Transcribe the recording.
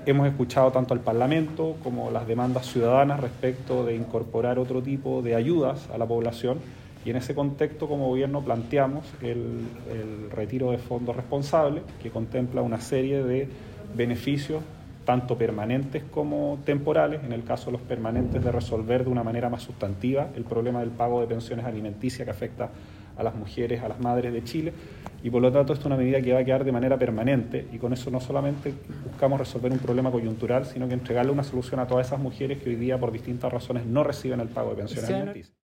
Hemos escuchado tanto al Parlamento como las demandas ciudadanas respecto de incorporar otro tipo de ayudas a la población y en ese contexto como gobierno planteamos el retiro de fondos responsables que contempla una serie de beneficios tanto permanentes como temporales, en el caso de los permanentes de resolver de una manera más sustantiva el problema del pago de pensiones alimenticias que afecta a las mujeres, a las madres de Chile, y por lo tanto esto es una medida que va a quedar de manera permanente y con eso no solamente buscamos resolver un problema coyuntural, sino que entregarle una solución a todas esas mujeres que hoy día por distintas razones no reciben el pago de pensiones alimenticias.